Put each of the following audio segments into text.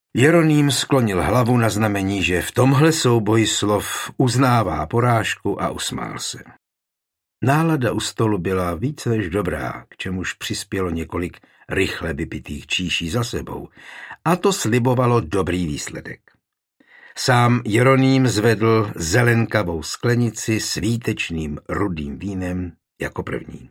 Jeroným sklonil hlavu na znamení, že v tomhle souboji slov uznává porážku a usmál se. Nálada u stolu byla více než dobrá, k čemuž přispělo několik rychle vypitých číší za sebou, a to slibovalo dobrý výsledek. Sám Jeroným zvedl zelenkavou sklenici s výtečným rudým vínem jako první.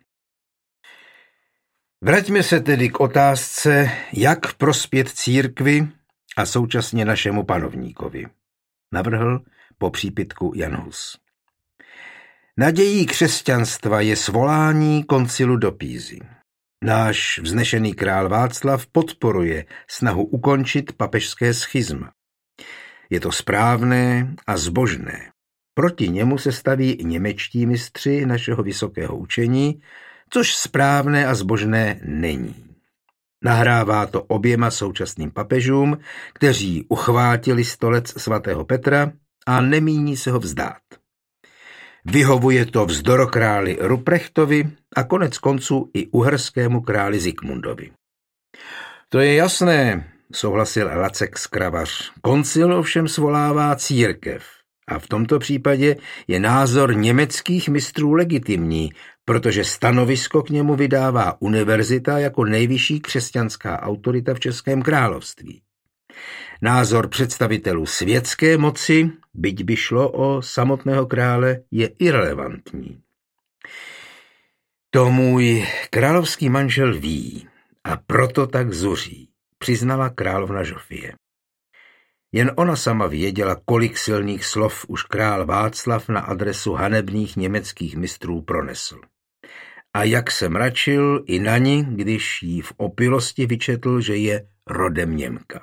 Vraťme se tedy k otázce, jak prospět církvi a současně našemu panovníkovi, navrhl po přípitku Jan Hus. Nadějí křesťanstva je svolání koncilu do Pízy. Náš vznešený král Václav podporuje snahu ukončit papežské schizma. Je to správné a zbožné. Proti němu se staví i němečtí mistři našeho vysokého učení, což správné a zbožné není. Nahrává to oběma současným papežům, kteří uchvátili stolec svatého Petra a nemíní se ho vzdát. Vyhovuje to vzdorokráli Ruprechtovi a konec konců i uherskému králi Zikmundovi. To je jasné, souhlasil Lacek Skravař. Koncil ovšem svolává církev a v tomto případě je názor německých mistrů legitimní, protože stanovisko k němu vydává univerzita jako nejvyšší křesťanská autorita v Českém království. Názor představitelů světské moci, byť by šlo o samotného krále, je irelevantní. To můj královský manžel ví a proto tak zuří, přiznala královna Žofie. Jen ona sama věděla, kolik silných slov už král Václav na adresu hanebných německých mistrů pronesl. A jak se mračil i na ní, když jí v opilosti vyčetl, že je rodem Němka.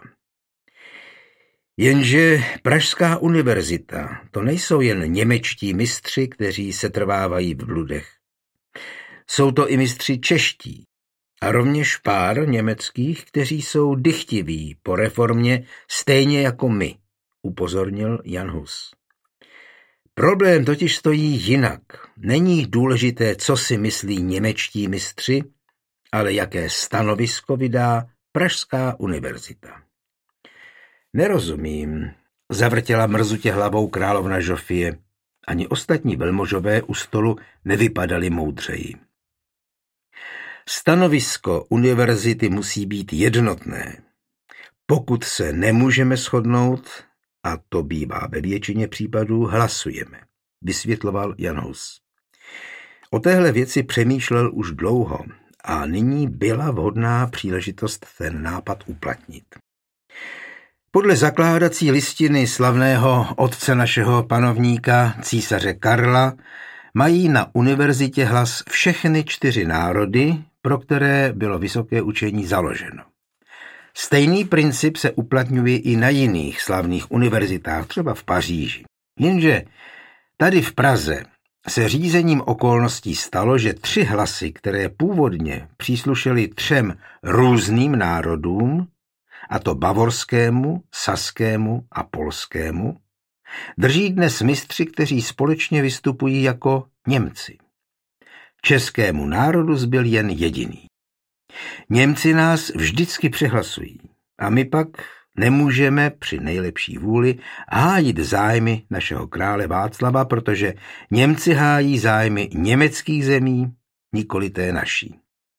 Jenže Pražská univerzita, to nejsou jen němečtí mistři, kteří se trvávají v bludech. Jsou to i mistři čeští a rovněž pár německých, kteří jsou dychtiví po reformě stejně jako my, upozornil Jan Hus. Problém totiž stojí jinak. Není důležité, co si myslí němečtí mistři, ale jaké stanovisko vydá Pražská univerzita. Nerozumím, zavrtěla mrzutě hlavou královna Žofie. Ani ostatní velmožové u stolu nevypadali moudřeji. Stanovisko univerzity musí být jednotné. Pokud se nemůžeme shodnout, a to bývá ve většině případů, hlasujeme, vysvětloval Jan Hus. O téhle věci přemýšlel už dlouho a nyní byla vhodná příležitost ten nápad uplatnit. Podle zakládací listiny slavného otce našeho panovníka, císaře Karla, mají na univerzitě hlas všechny 4 národy, pro které bylo vysoké učení založeno. Stejný princip se uplatňuje i na jiných slavných univerzitách, třeba v Paříži. Jenže tady v Praze se řízením okolností stalo, že 3 hlasy, které původně příslušely 3 různým národům, a to bavorskému, saskému a polskému, drží dnes mistři, kteří společně vystupují jako Němci. Českému národu zbyl jen jediný. Němci nás vždycky přehlasují a my pak nemůžeme při nejlepší vůli hájit zájmy našeho krále Václava, protože Němci hájí zájmy německých zemí, nikoli té naší.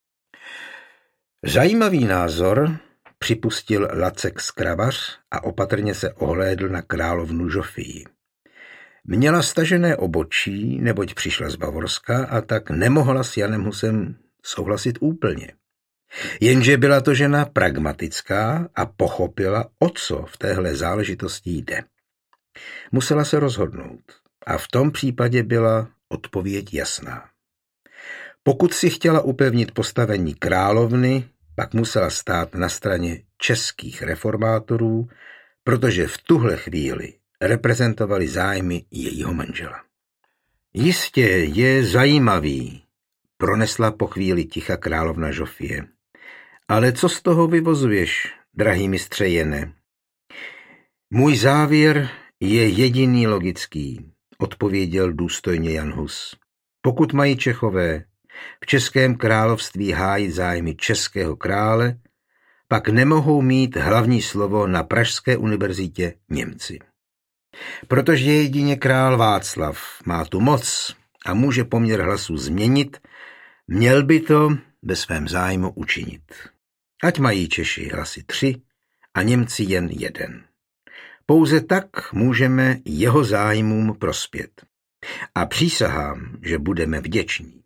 Zajímavý názor, připustil Lacek Skravař a opatrně se ohlédl na královnu Žofii. Měla stažené obočí, neboť přišla z Bavorska a tak nemohla s Janem Husem souhlasit úplně. Jenže byla to žena pragmatická a pochopila, o co v téhle záležitosti jde. Musela se rozhodnout a v tom případě byla odpověď jasná. Pokud si chtěla upevnit postavení královny, pak musela stát na straně českých reformátorů, protože v tuhle chvíli reprezentovali zájmy jejího manžela. Jistě je zajímavý, pronesla po chvíli ticha královna Žofie. Ale co z toho vyvozuješ, drahý mistře Jene? Můj závěr je jediný logický, odpověděl důstojně Jan Hus. Pokud mají Čechové v Českém království hájit zájmy českého krále, pak nemohou mít hlavní slovo na Pražské univerzitě Němci. Protože jedině král Václav má tu moc a může poměr hlasů změnit, měl by to ve svém zájmu učinit. Ať mají Češi hlasy 3 a Němci jen 1. Pouze tak můžeme jeho zájmům prospět. A přísahám, že budeme vděční.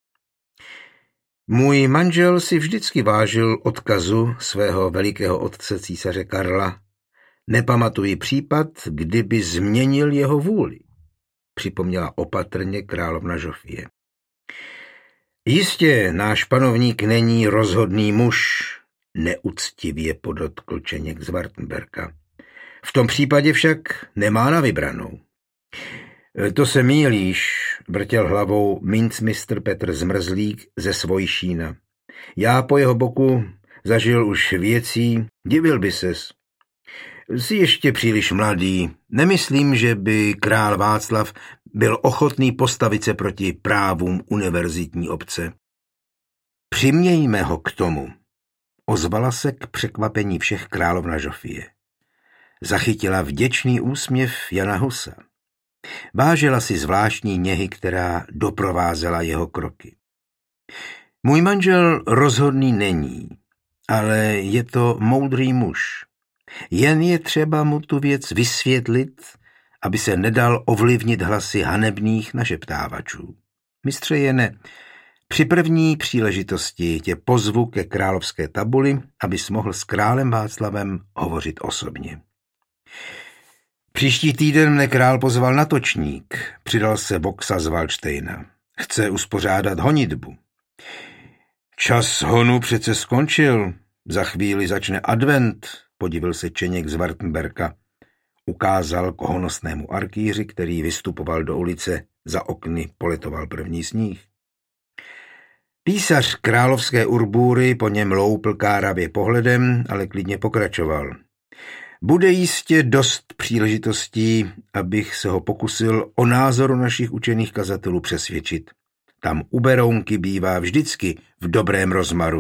Můj manžel si vždycky vážil odkazu svého velikého otce císaře Karla. Nepamatuji případ, kdyby změnil jeho vůli, připomněla opatrně královna Žofie. Jistě náš panovník není rozhodný muž, neuctivě podotkl Čeněk z Wartenberka. V tom případě však nemá na vybranou. To se mýlíš, vrtěl hlavou mincmistr Petr Zmrzlík ze Svojšína. Já po jeho boku zažil už věcí, divil by ses. Jsi ještě příliš mladý, nemyslím, že by král Václav byl ochotný postavit se proti právům univerzitní obce. Přimějme ho k tomu, ozvala se k překvapení všech královna Žofie. Zachytila vděčný úsměv Jana Husa. Vážila si zvláštní něhy, která doprovázela jeho kroky. Můj manžel rozhodný není, ale je to moudrý muž. Jen je třeba mu tu věc vysvětlit, aby se nedal ovlivnit hlasy hanebných našeptávačů. Mistře Jene, při první příležitosti tě pozvu ke královské tabuli, abys mohl s králem Václavem hovořit osobně. Příští týden mne král pozval na točník, přidal se Voxa z Valdštejna. Chce uspořádat honitbu. Čas honu přece skončil, za chvíli začne advent, podivil se Čeněk z Wartenberka. Ukázal k honosnému arkýři, který vystupoval do ulice, za okny poletoval první sníh. Písař královské urbúry po něm loupl káravě pohledem, ale klidně pokračoval. Bude jistě dost příležitostí, abych se ho pokusil o názoru našich učených kazatelů přesvědčit. Tam u Berounky bývá vždycky v dobrém rozmaru.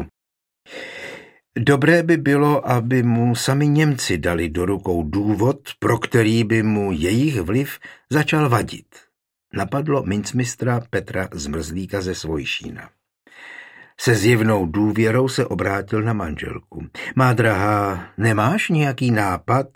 Dobré by bylo, aby mu sami Němci dali do rukou důvod, pro který by mu jejich vliv začal vadit. Napadlo mincmistra Petra Zmrzlíka ze Svojšína. Se zjevnou důvěrou se obrátil na manželku. Má drahá, nemáš nějaký nápad?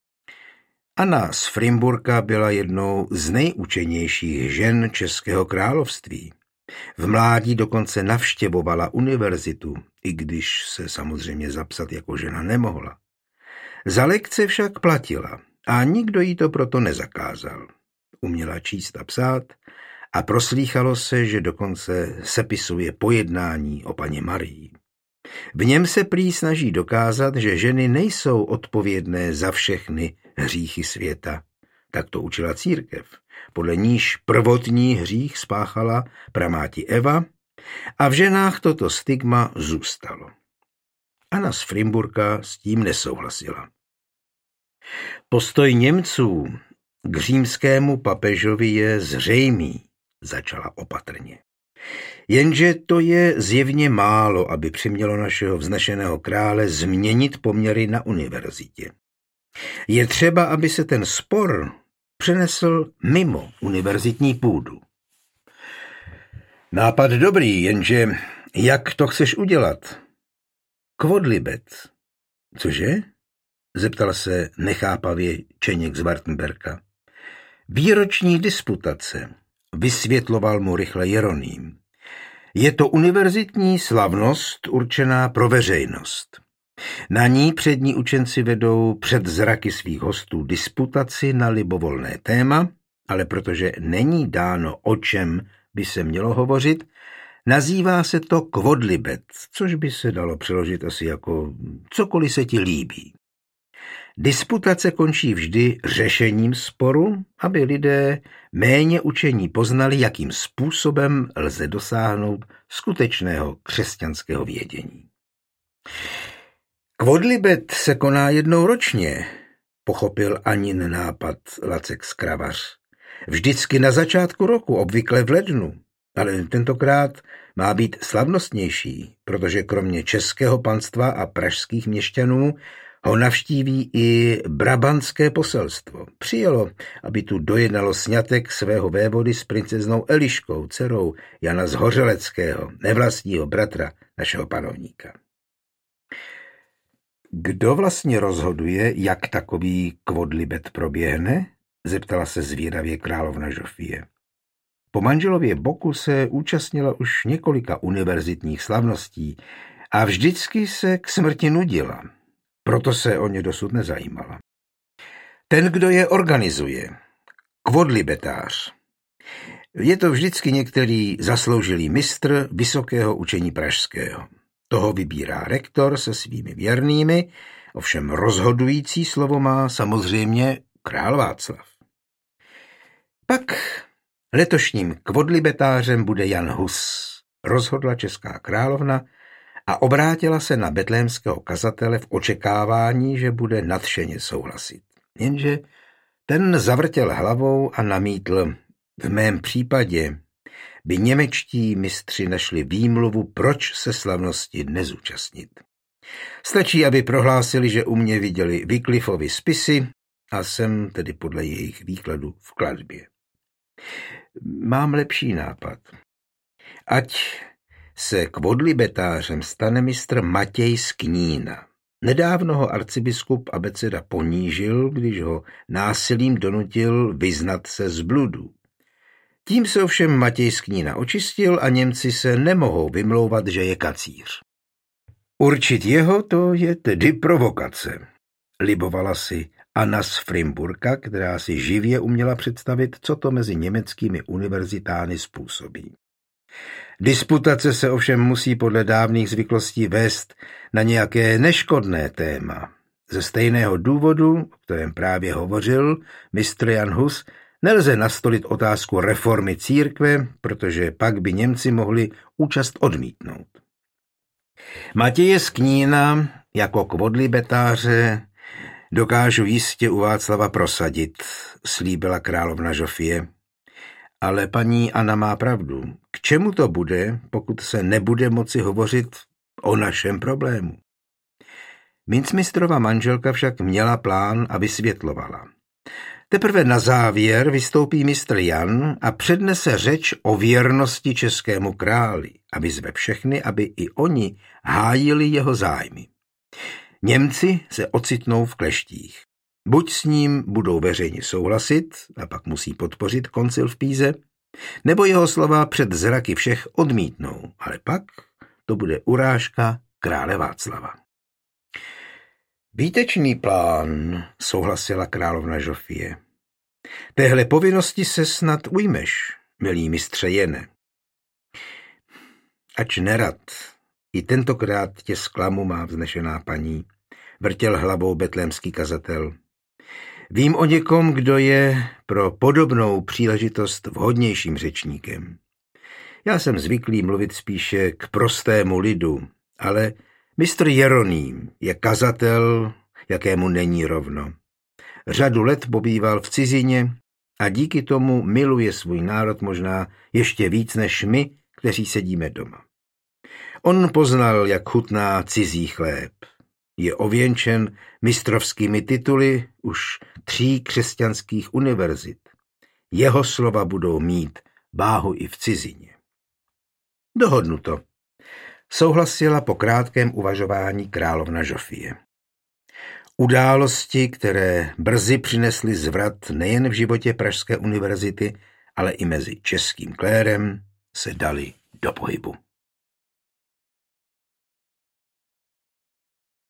Anna z Frimburka byla jednou z nejučenějších žen Českého království. V mládí dokonce navštěvovala univerzitu, i když se samozřejmě zapsat jako žena nemohla. Za lekce však platila a nikdo jí to proto nezakázal. Uměla číst a psát a proslýchalo se, že dokonce sepisuje pojednání o paně Marii. V něm se prý snaží dokázat, že ženy nejsou odpovědné za všechny hříchy světa. Tak to učila církev, podle níž prvotní hřích spáchala pramáti Eva a v ženách toto stigma zůstalo. Anna z Frimburka s tím nesouhlasila. Postoj Němců k římskému papežovi je zřejmý, začala opatrně. Jenže to je zjevně málo, aby přimělo našeho vznešeného krále změnit poměry na univerzitě. Je třeba, aby se ten spor přenesl mimo univerzitní půdu. Nápad dobrý, jenže jak to chceš udělat? Quodlibet. Cože? Zeptal se nechápavě Čeněk z Wartenberka. Výroční disputace, vysvětloval mu rychle Jeroným. Je to univerzitní slavnost určená pro veřejnost. Na ní přední učenci vedou před zraky svých hostů disputaci na libovolné téma, ale protože není dáno, o čem by se mělo hovořit, nazývá se to quodlibet, což by se dalo přeložit asi jako cokoliv se ti líbí. Disputace končí vždy řešením sporu, aby lidé méně učení poznali, jakým způsobem lze dosáhnout skutečného křesťanského vědění. Quodlibet se koná jednou ročně, pochopil Anin nápad Lacek Skravař. Vždycky na začátku roku, obvykle v lednu. Ale tentokrát má být slavnostnější, protože kromě českého panstva a pražských měšťanů ho navštíví i brabantské poselstvo. Přijelo, aby tu dojednalo sňatek svého vévody s princeznou Eliškou, dcerou Jana z Hořeleckého, nevlastního bratra našeho panovníka. Kdo vlastně rozhoduje, jak takový kvodlibet proběhne? Zeptala se zvědavě královna Žofie. Po manželově boku se účastnila už několika univerzitních slavností a vždycky se k smrti nudila. Proto se o ně dosud nezajímala. Ten, kdo je organizuje, kvodlibetář. Je to vždycky některý zasloužilý mistr vysokého učení pražského. Toho vybírá rektor se svými věrnými, ovšem rozhodující slovo má samozřejmě král Václav. Pak letošním kvodlibetářem bude Jan Hus, rozhodla česká královna a obrátila se na betlémského kazatele v očekávání, že bude nadšeně souhlasit. Jenže ten zavrtěl hlavou a namítl: v mém případě by němečtí mistři našli výmluvu, proč se slavnosti nezúčastnit. Stačí, aby prohlásili, že u mě viděli Wycliffovy spisy a jsem tedy podle jejich výkladu v klatbě. Mám lepší nápad. Ať se kvodlibetářem stane mistr Matěj z Knína. Nedávno ho arcibiskup Abeceda ponížil, když ho násilím donutil vyznat se z bludů. Tím se ovšem Matěj z Knína očistil a Němci se nemohou vymlouvat, že je kacíř. Určit jeho, to je tedy provokace, libovala si Anna z Frimburka, která si živě uměla představit, co to mezi německými univerzitány způsobí. Disputace se ovšem musí podle dávných zvyklostí vést na nějaké neškodné téma. Ze stejného důvodu, o kterém právě hovořil mistr Jan Hus, nelze nastolit otázku reformy církve, protože pak by Němci mohli účast odmítnout. Matěje z Knína jako kvodlibetáře dokážu jistě u Václava prosadit, slíbila královna Žofie. Ale paní Anna má pravdu. K čemu to bude, pokud se nebude moci hovořit o našem problému? Mincmistrova manželka však měla plán a vysvětlovala. Teprve na závěr vystoupí mistr Jan a přednese řeč o věrnosti českému králi a vyzve všechny, aby i oni hájili jeho zájmy. Němci se ocitnou v kleštích. Buď s ním budou veřejně souhlasit a pak musí podpořit koncil v Píze, nebo jeho slova před zraky všech odmítnou, ale pak to bude urážka krále Václava. Výtečný plán, souhlasila královna Žofie. Téhle povinnosti se snad ujmeš, milý mistře Jene. Ač nerad, i tentokrát tě zklamu, má vznešená paní, vrtěl hlavou betlémský kazatel. Vím o někom, kdo je pro podobnou příležitost vhodnějším řečníkem. Já jsem zvyklý mluvit spíše k prostému lidu, ale mistr Jeroným je kazatel, jakému není rovno. Řadu let pobýval v cizině a díky tomu miluje svůj národ možná ještě víc než my, kteří sedíme doma. On poznal, jak chutná cizí chléb. Je ověnčen mistrovskými tituly už 3 křesťanských univerzit. Jeho slova budou mít váhu i v cizině. Dohodnuto. Souhlasila po krátkém uvažování královna Žofie. Události, které brzy přinesly zvrat nejen v životě Pražské univerzity, ale i mezi českým klérem, se daly do pohybu.